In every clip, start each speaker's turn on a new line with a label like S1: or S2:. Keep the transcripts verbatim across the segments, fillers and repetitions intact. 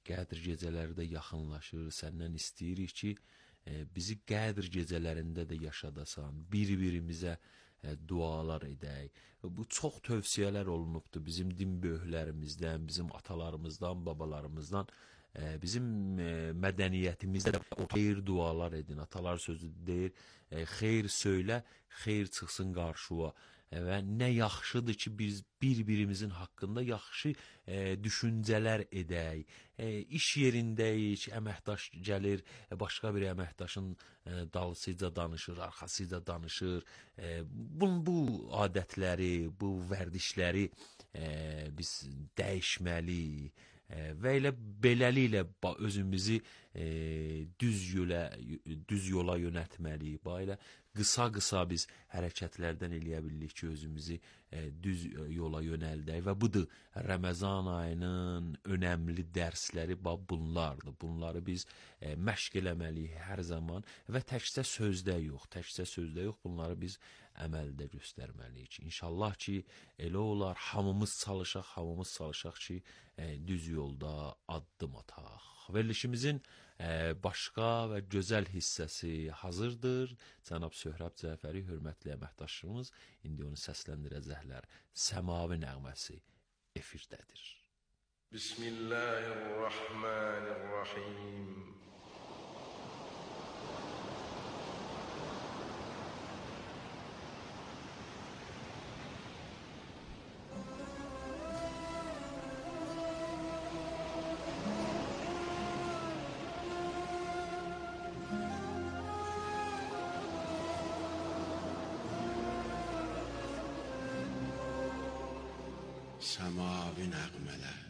S1: Qədr gecələri də yaxınlaşır. Səndən istəyirik ki, bizi Qədr gecələrində də yaşadasan, bir-birimizə dualar edək. Bu çox tövsiyələr olunubdur bizim din böyüklərimizdən, bizim atalarımızdan, babalarımızdan. Bizim mədəniyyətimizdə də o xeyir dualar edin. Atalar sözü deyir, xeyir söylə, xeyir çıxsın qarşıya. Və nə yaxşıdır ki, biz bir-birimizin haqqında yaxşı e, düşüncələr edək. E, iş yerindəyik, əməkdaş gəlir, e, başqa bir əməkdaşın e, dalısıca danışır, arxasıca danışır. E, bu, bu adətləri, bu vərdişləri e, biz dəyişməliyik. E, və elə beləliklə özümüzü e, düz yola, düz yola yönəltməliyik. Belə qısa-qısa biz hərəkətlərdən eləyə bilirik ki, özümüzü e, düz yola yönəldək və budur Ramazan ayının önəmli dərsləri bunlardır. Bunları biz e, məşq eləməliyik hər zaman və təkcə sözdə yox, təkcə sözdə yox, bunları biz əməldə göstərməliyik. İnşallah ki, elə olar, hamımız çalışaq, hamımız çalışaq ki, e, düz yolda addım ataq. Verilişimizin e, başqa və gözəl hissəsi hazırdır. Cənab Söhrəb Cəfəri, hörmətli əməkdaşımız, indi onu səsləndirəcəklər. Səmavi nəğməsi efirdədir.
S2: Bismillahirrahmanirrahim.
S3: Səmavi nəğmələr.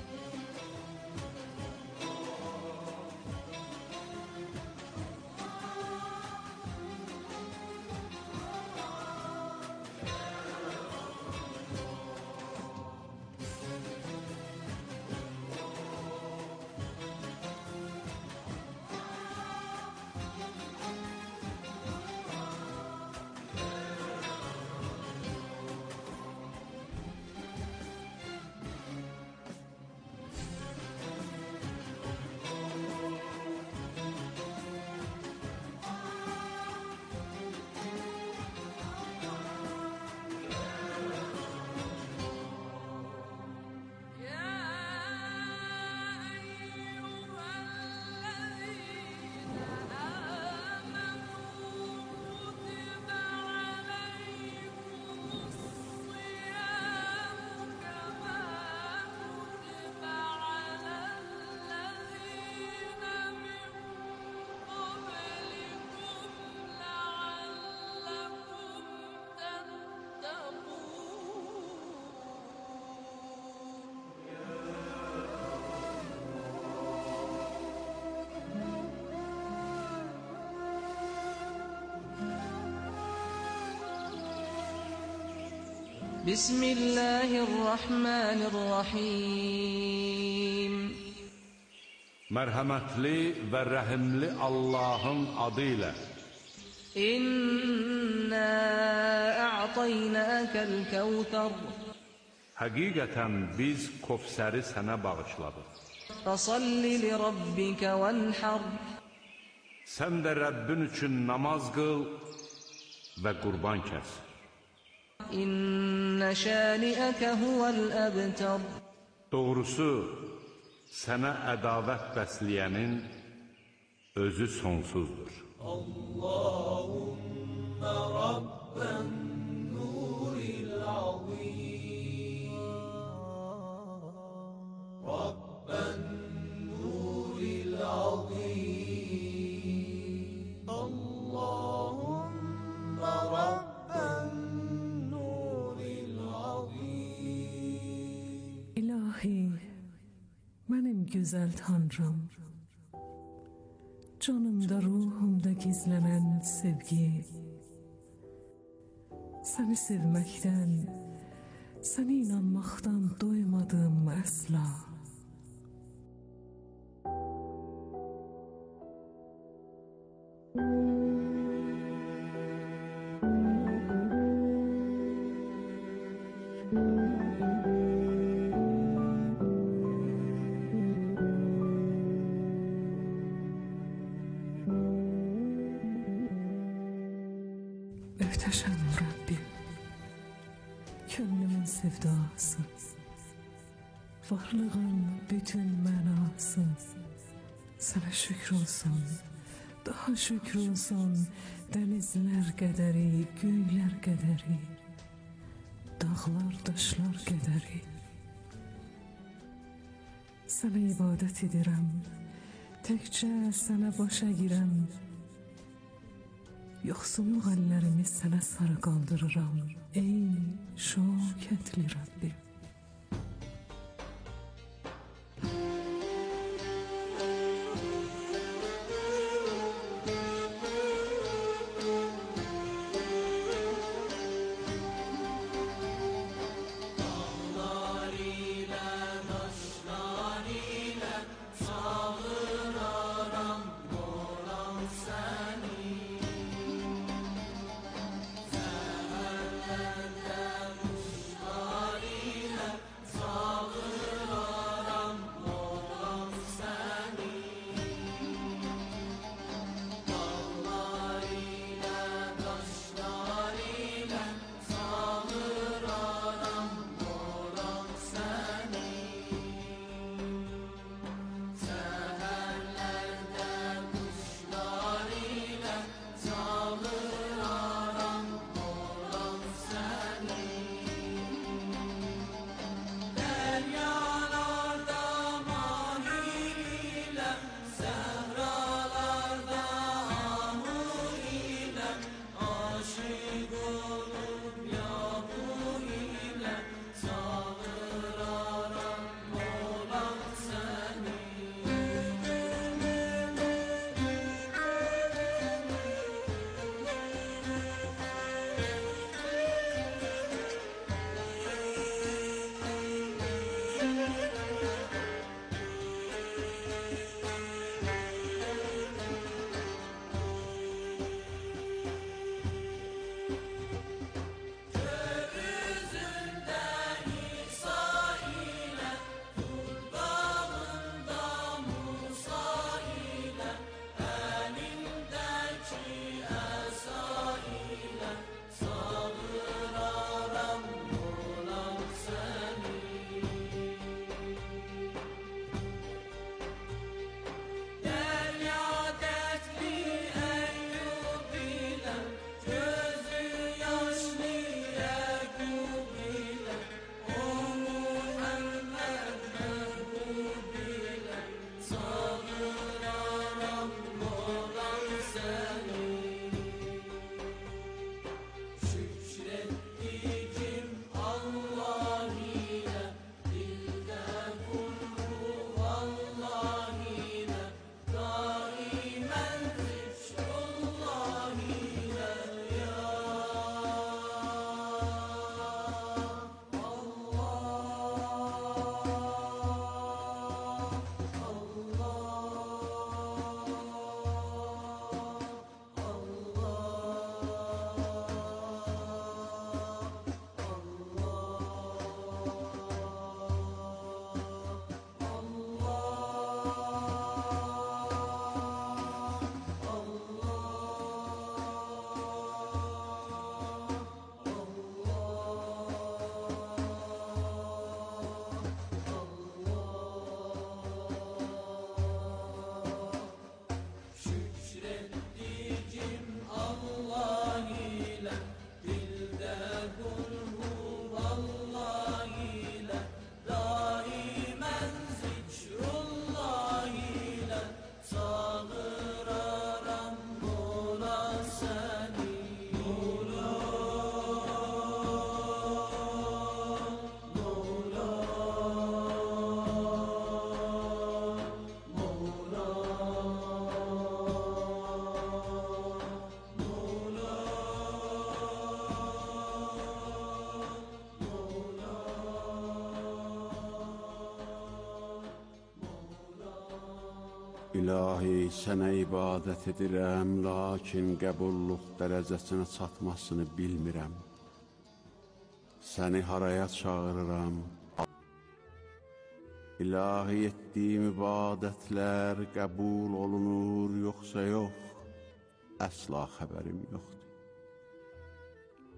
S4: Bismillahirrahmanirrahim.
S5: Mərhəmətli və rəhimli Allahın adı ilə.
S4: İnna a'taynakal kawthar.
S5: Həqiqətən biz Kövsəri sənə bağışladıq.
S4: Fasalli li rabbika wanhar.
S5: Sən də Rəbbin üçün namaz qıl və qurban kəs.
S4: İnna şani'aka huval abtar.
S5: Doğrusu, sənə ədavət bəsləyənin özü sonsuzdur.
S6: Allahumma Rabban nuril azim. Rabban nuril azim. Allahumma Rabban nuril azim.
S7: İlahi, mənim gözəl Tanrım, canımda, ruhumda gizlənən sevgi, səni sevməkdən, səni inanmaqdan doymadım əsla. Möhtəşəm Rəbbim, könlümün sevdası, varlığın bütün mənası, sənə şükür olsun, daha şükür olsun, dənizlər qədəri, göylər qədəri, dağlar, daşlar qədəri. Sənə ibadət edirəm, təkcə sənə başa girəm, yoxsulluq əllərimi sənə sarı qaldırıram, ey şöhrətli Rəbbim.
S3: İlahi, sənə ibadət edirəm, lakin qəbulluq dərəcəsinə çatmasını bilmirəm. Səni haraya çağırıram? İlahi, etdiyim ibadətlər qəbul olunur, yoxsa yox? Əsla xəbərim yoxdur.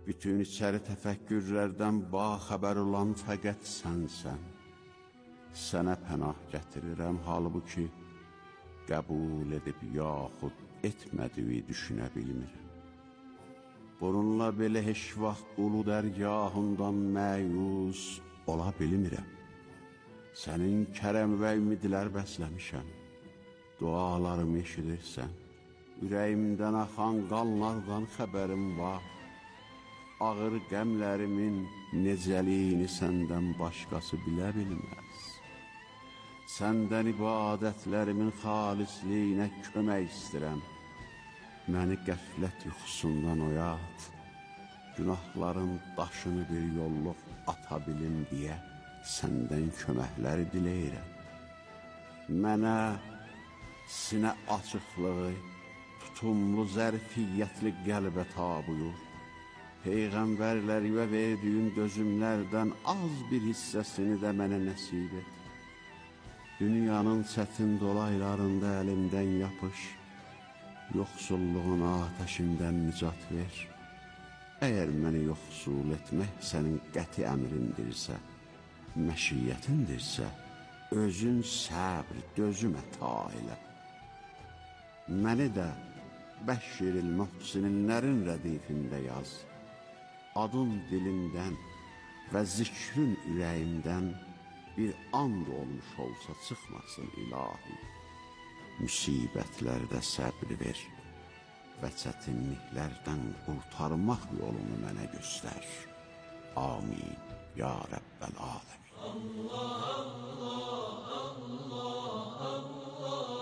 S3: Bütün içəri təfəkkürlərdən baxəbər olan fəqət sənsən. Sənə pənah gətirirəm, halbuki qəbul edib yaxud etmədiyi düşünə bilmirəm. Bununla belə heç vaxt ulu dərgahından məyus ola bilmirəm. Sənin kərəm və ümidlər bəsləmişəm. Dualarımı eşidirsən. Ürəyimdən axan qanlardan xəbərim var. Ağır qəmlərimin necəliyini səndən başqası bilə bilməz. Səndən ibadətlərimin xalisliyinə kömək istəyirəm. Məni qəflət yuxusundan oyat, günahların daşını bir yolluq ata bilim deyə səndən köməkləri diləyirəm. Mənə sinə açıqlığı, tutumlu zərfiyyətli qəlbə tabuyur. Peyğəmbərlərimə verdiyin dözümlərdən az bir hissəsini də mənə nəsib et. Dünyanın çətin dolaylarında əlimdən yapış, yoxsulluğun atəşindən nicat ver. Əgər məni yoxsul etmək sənin qəti əmrindirsə, məşiyyətindirsə, özün səbr, dözüm əta elə. Məni də Bəşşiril Muhsininlərin rədifində yaz. Adın dilimdən və zikrin ürəyimdən bir and olmuş olsa çıxmasın ilahi. Müsibətlərdə səbr ver və çətinliklərdən qurtarmaq yolunu mənə göstər. Amin, ya Rəbbəl aləmin. Allah, Allah, Allah, Allah.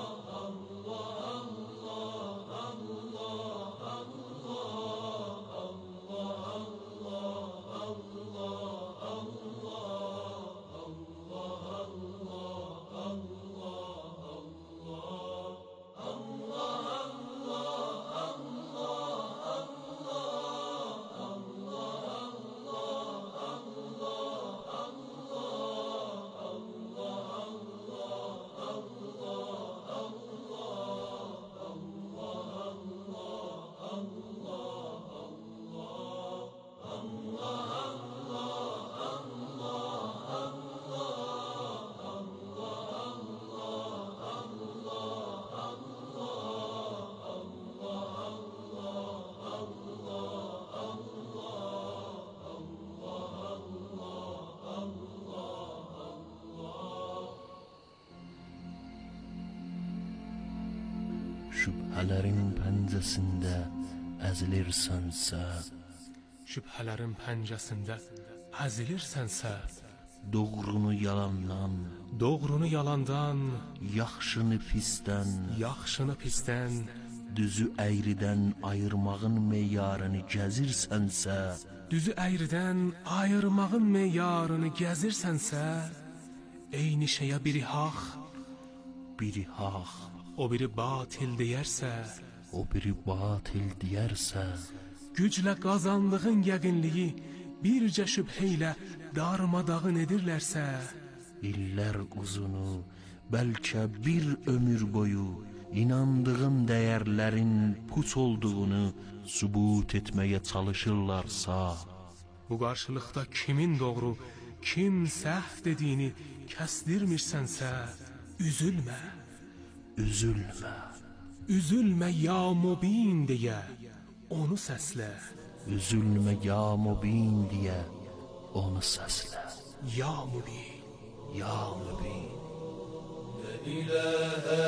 S1: Şübhələrin pəncəsində əzilirsənsə,
S2: Şübhələrin pəncəsində əzilirsənsə,
S1: doğrunu yalandan,
S2: doğrunu yalandan,
S1: yaxşını pisdən,
S2: yaxşını pisdən,
S1: düzü əyridən ayırmağın meyarını gəzirsənsə,
S2: düzü əyridən ayırmağın meyarını gəzirsənsə, eyni şeyə biri haq,
S1: biri haq,
S2: o biri batil deyərsə,
S1: o biri batil deyərsə,
S2: güclə qazandığın yəqinliyi bircə şübhə ilə darmadağın edirlərsə,
S1: illər uzunu, bəlkə bir ömür boyu inandığın dəyərlərin puç olduğunu sübut etməyə çalışırlarsa,
S2: bu qarşılıqda kimin doğru, kim səhv dediyini kəsdirmirsənsə, üzülmə.
S1: Üzülmə,
S2: üzülmə ya mubin deyə onu səslə.
S1: Üzülmə ya mubin deyə onu səslə.
S2: Ya mubin,
S1: ya mubin.
S6: La ilahe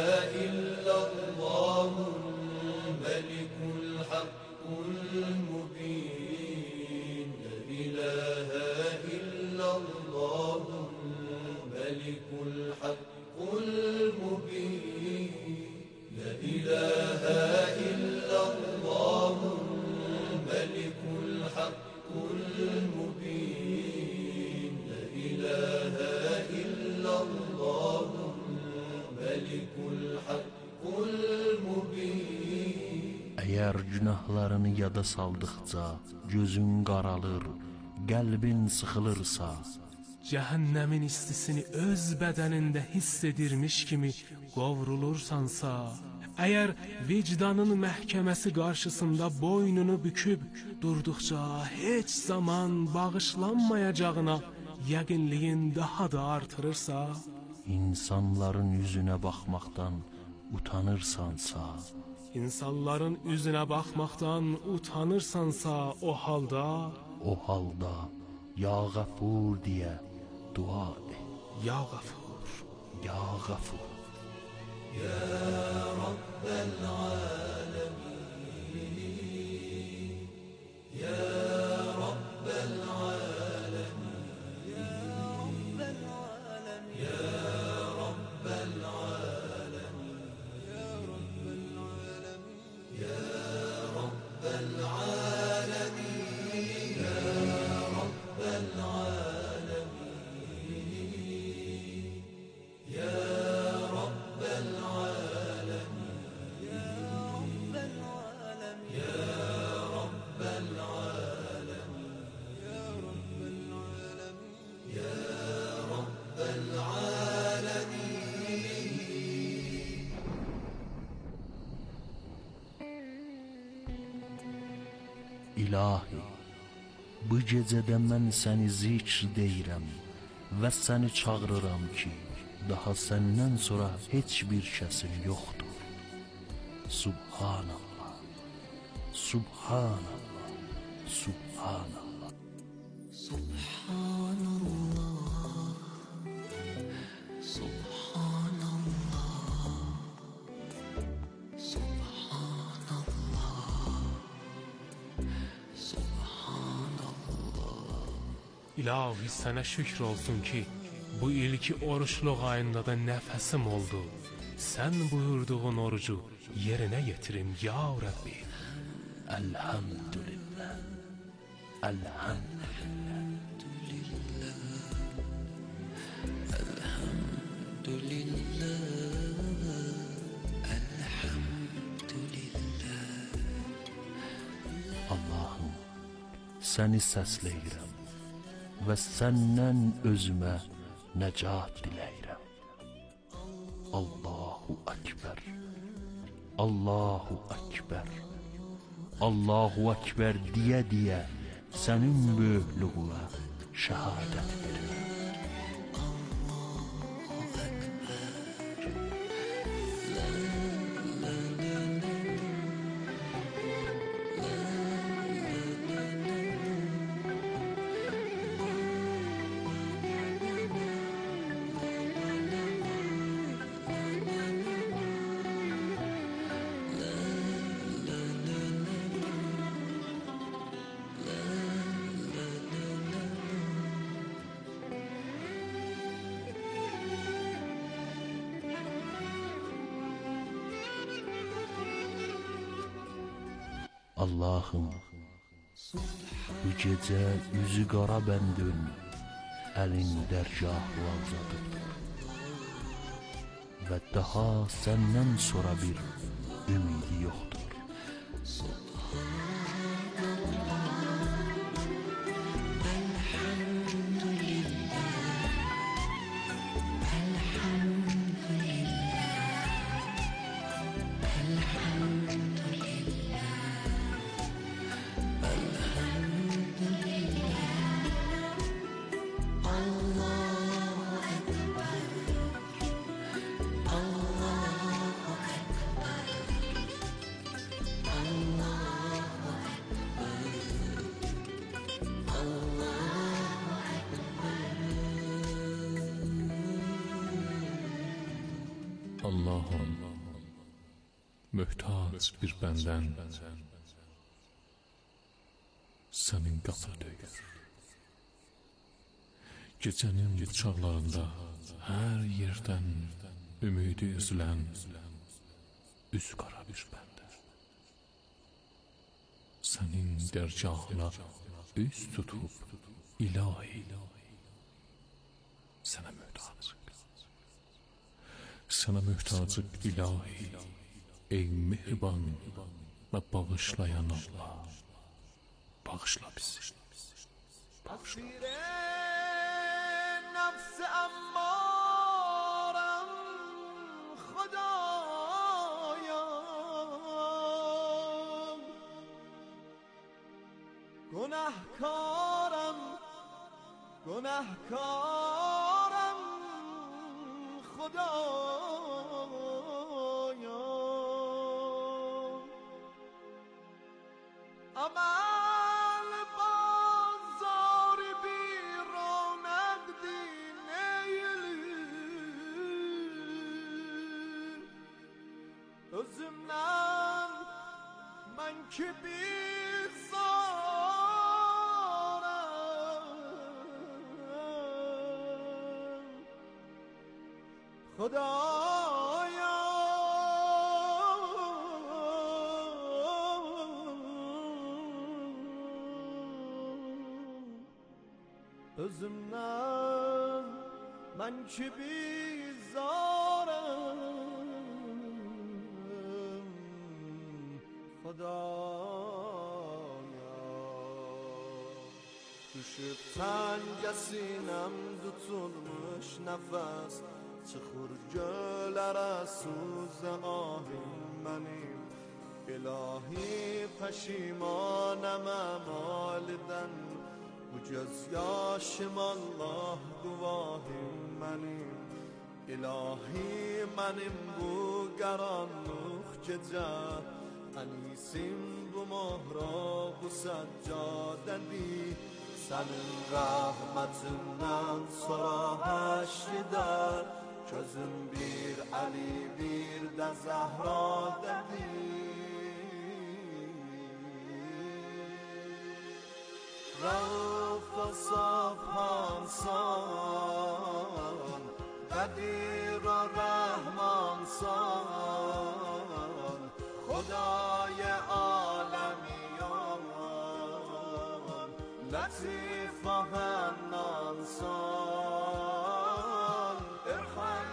S6: illallahul melikul hakkul mubin. La ilahe illallahul melikul hakkul mubin. La ilahe illallahul melikul hakkul mubin. La ilahe illallahul melikul hakkul mubin.
S1: Əgər günahlarını yada saldıqca gözün qaralır, qəlbin sıxılırsa,
S2: cəhənnəmin istisini öz bədənində hiss edirmiş kimi qovrulursansa, Əgər vicdanın məhkəməsi qarşısında boynunu büküb durduqca heç zaman bağışlanmayacağına yəqinliyin daha da artırırsa,
S1: insanların yüzünə baxmaqdan utanırsansa,
S2: insanların üzünə baxmaqdan utanırsansa o halda,
S1: o halda ya Qəfur deyə dua et.
S2: Ya Qəfur,
S1: Ya Qəfur.
S6: Ya Rabbel alemin, Ya Rabbel alemin, Ya Rabbel alemin, Ya Rabbel alemin, Ya Rabbel alemin, Ya Rabbel alemin, Ya
S1: İlahi, bu gecədə mən səni zikr deyirəm və səni çağırıram ki, daha səndən sonra heç bir kəsin yoxdur. Subhanallah, Subhanallah, Subhanallah.
S8: Subhanallah, Subhanallah, Subhanallah.
S2: İlahi sənə şükr olsun ki, bu ilki oruçluq ayında da nəfəsim oldu. Sən buyurduğun orucu yerinə yetirim ya Rəbbi.
S1: Elhamdülillah, elhamdülillah. Allahım, səni səsləyirəm və səndən özümə nəcat diləyirəm. Allahu Ekber, Allahu Ekber, Allahu Ekber deyə deyə sənin böyüklüğünə şəhadət verirəm. Allahım, bu gecə yüzü qara bəndün, əlin dərgahı uzadıbdır və daha səndən sonra bir ümidi yoxdur.
S2: Allah'ım, mühtaç bir bəndən sənin qapı döyür. Gecənin çağlarında hər yerdən ümidi üzülən üz qara bir bəndə. Sənin dərgahına üz tutub ilahi sənə mühtacıq. Sana mühtacıq ilahi, ey mehriban və bağışlayan Allah, bağışla bizi, bağışla.
S6: نفس امارم خدایا
S9: گناهکارم گناهکارم خدایا عمل بازار بی رونق dineyim özümden ben ki bizarım خدایا özümden ben ki bizarım خدایا düşüp tengesinem tutulmuş nefes çıkır gölərə suzə ahim mənim İlahi pəşimanəm əmalidən Bu göz yaşım Allah quvahim mənim İlahi mənim bu qaranlıq gecə Ənisim bu mohra bu səccadədir Sənin rəhmətindən sonra həşridər Gözüm bir Ali bir də Zəhra dedi Rauf və Safhansan Qədir və Rəhmansan Xudای عالمیان لطیف و حنانسان ارحم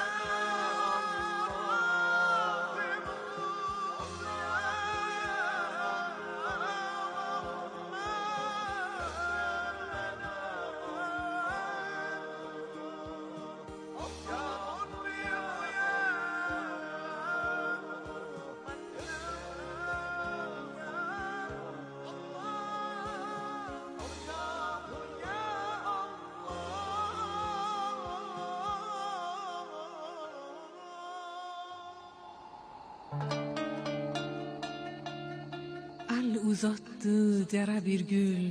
S7: El uzattı dere bir gül,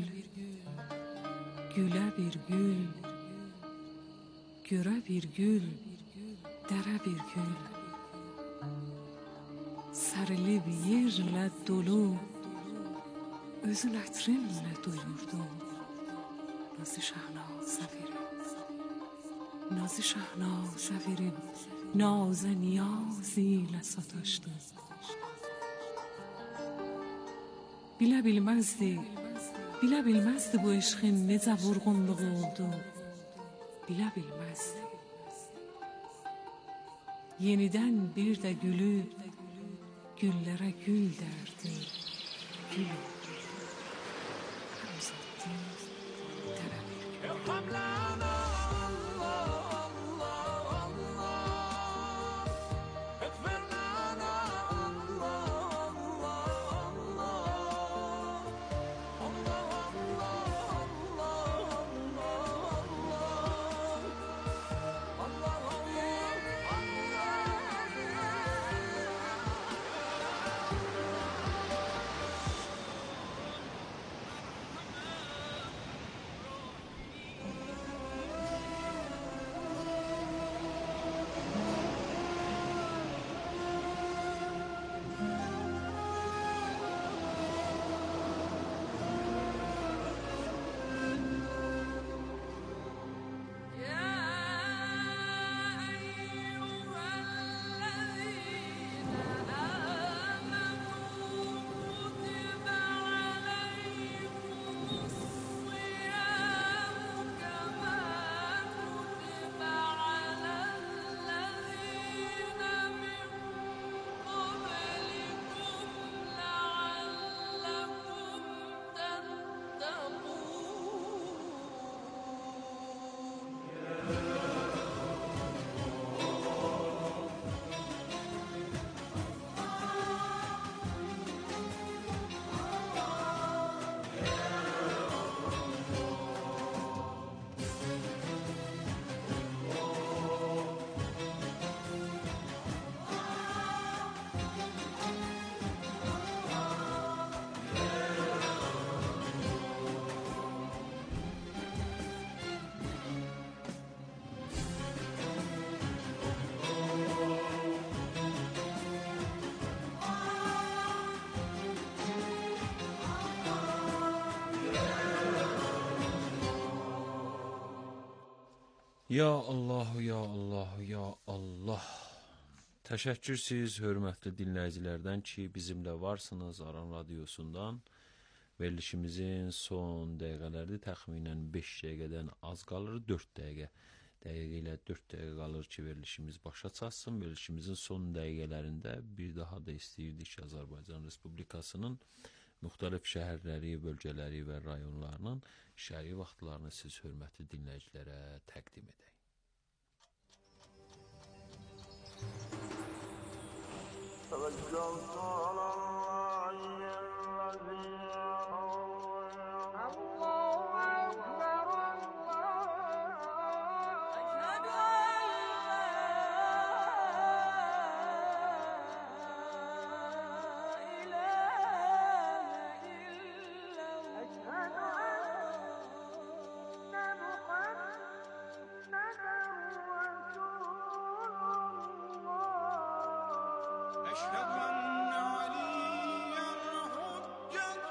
S7: güle bir gül, göre bir gül, dere bir gül. Sarılıb yerlə dolu, özün ətrinlə doyurdum. Nazı Şahnaz səfirim, Nazı Şahnaz səfirim, nazə niyaz ilə sataşdım. Bilə bilməzdi, bilə bilməzdi bu eşqin necə vurğunluğu oldu. Bilə bilməzdi. Yenidən bir də gülüb, güllərə gül dərdi, gül oldu. Uzattı, dərə bir gül.
S1: Ya Allah, ya Allah, ya Allah. Təşəkkür siz hörmətli dinləyicilərdən ki, bizimlə varsınız Aran Radiosundan. Verilişimizin son dəqiqələri təxminən beş dəqiqədən az qalır, dörd dəqiqə. Dəqiqə ilə dörd dəqiqə qalır ki, verilişimiz başa çatsın. Verilişimizin son dəqiqələrində bir daha da istəyirdik ki, Azərbaycan Respublikasının müxtəlif şəhərləri, bölgələri və rayonlarının şəhəri vaxtlarını siz hörmətli dinləyicilərə təqdim edək.
S9: توكلت على الله الذي الله أكبر الله أشهد أن لا إله إلا الله أشهد أن محمدا رسول الله أشهد أن عليا حجة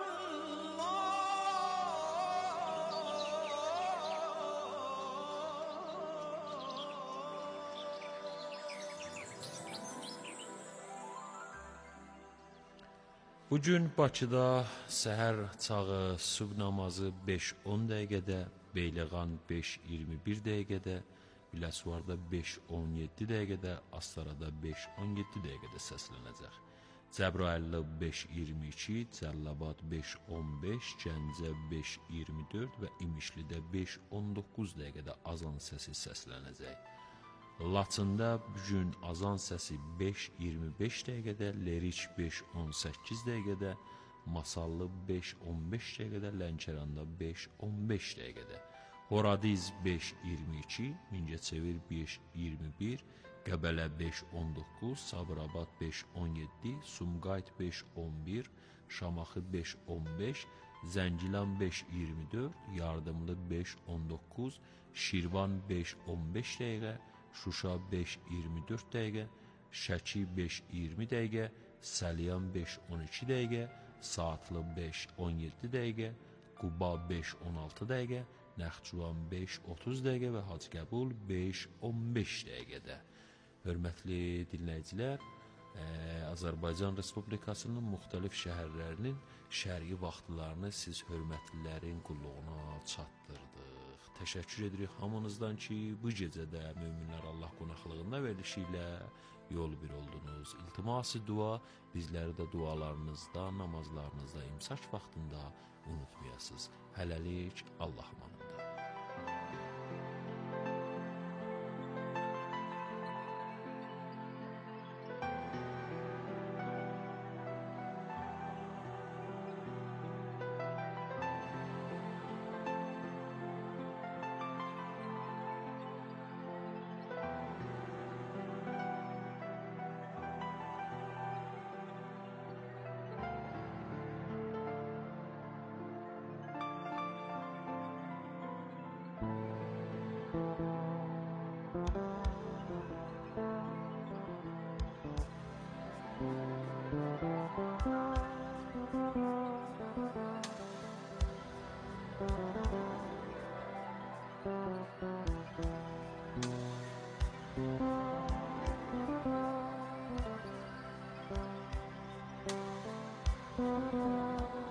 S1: Bugün Bakıda səhər çağı sübh namazı beş on dəqiqədə, Beyləqan beş iyirmi bir dəqiqədə, Biləsuvarda beş on yeddi dəqiqədə, Astarada beş on yeddi dəqiqədə səslənəcək. Cəbrayıllı beş iyirmi iki, Cəllabad beş on beş, Gəncə beş iyirmi dörd və İmişlidə beş on doqquz dəqiqədə azan səsi səslənəcək. Laçında bugün azan səsi beş iyirmi beş dəqiqədə, Leriç beş on səkkiz dəqiqədə, Masallı beş on beş dəqiqədə, Lənkəranda beş on beş dəqiqədə, Horadiz beş iyirmi iki, Mingəçevir beş iyirmi bir, Qəbələ beş on doqquz, Sabirabad beş on yeddi, Sumqayıt beş on bir, Şamaxı beş on beş, Zəngilan beş iyirmi dörd, Yardımlı beş on doqquz, Şirvan beş on beş dəqiqə, Şuşa beş iyirmi dörd dəqiqə, Şəki beş iyirmi dəqiqə, Səlyan beş on iki dəqiqə, Saatlı beş on yeddi dəqiqə, Quba beş on altı dəqiqə, Naxçıvan beş otuz dəqiqə və Hacıqəbul beş on beş dəqiqədə. Hörmətli dinləyicilər, ə, Azərbaycan Respublikasının müxtəlif şəhərlərinin şərqi vaxtlarını siz hörmətlilərin qulluğuna çatdırdıq. Təşəkkür edirik hamınızdan ki, bu gecədə Möminlər Allah qonaqlığında verilişi ilə yol bir oldunuz. İltiması dua, bizləri də dualarınızda, namazlarınızda, imsak vaxtında unutmayasınız. Hələlik, Allah amanında.
S9: الله